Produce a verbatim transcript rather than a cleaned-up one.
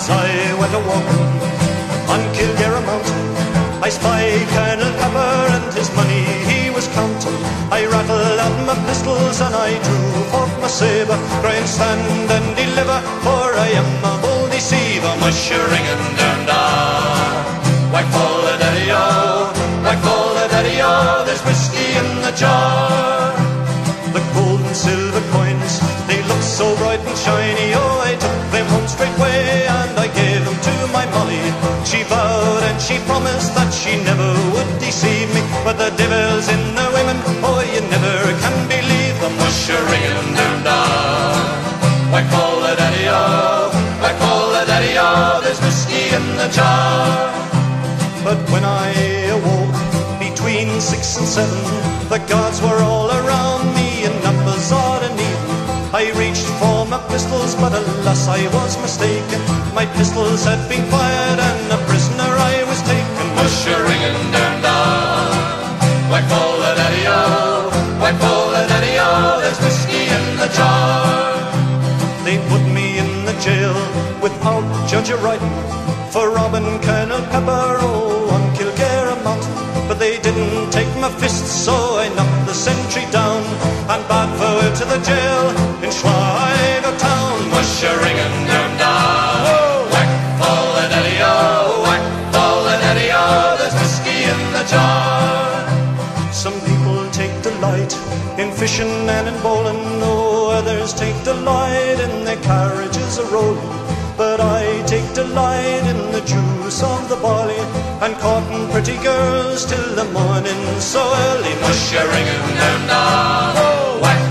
as I went a-walking on Kilgarra Mountain, I spied Colonel Pepper and his money he was counting. I rattled out my pistols and I drew forth my sabre, crying stand and deliver, for I am a bold deceiver. Mushering down da, whack fall a daddy-o, whack fall a daddy-o, there's whiskey in the jar. The gold and silver coins, they look so bright and shiny, oh, I took them home straightway and I gave them to my Molly. She vowed and she promised that she never would deceive me, but the devil's in the women, oh, you never can believe them. Mushering down da, whack fall a daddy-o, whack fall a daddy-o, there's whiskey in the jar. But when I awoke between six and seven, the guards were all around me in numbers odd and even. I reached for my pistols, but alas I was mistaken. My pistols had been fired and a prisoner I was taken. Mushering down da, whack fall a daddy-o, whack fall a daddy-o, there's whiskey in the jar. They put me in the jail without judge or writing for robbing Colonel Pepper, oh, on Kilgarra Mountain. But they didn't take my fists, so I knocked the sentry down and bade farewell to the jail in Sligo town. Mushering down da, whack fall a daddy-o, whack fall a daddy-o, there's whiskey in the jar. Some people take delight in fishing and in bowling, oh, others take delight in their carriages a-rolling. But I take delight in the juice of the barley and courting pretty girls till the morning so early. Mushering down da, whack